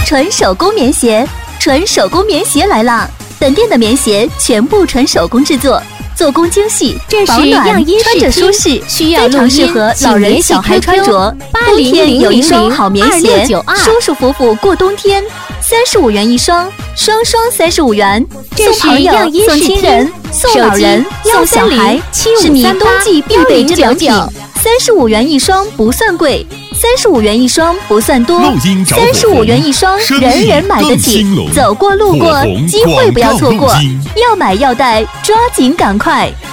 纯手工棉鞋，纯手工棉鞋来啦！本店的棉鞋全部纯手工制作，做工精细， 这保暖， 是样衣穿着舒适，非常适合老人小孩穿着。冬天有一双好棉鞋，舒舒服服过冬天。35元一双，双双35元。 这送朋友、送亲人、送老人、送小孩，是你冬季必备之良品。35元一双不算贵，35元一双不算多，35元一双人人买得起。走过路过，机会不要错过，要买要带，抓紧赶快。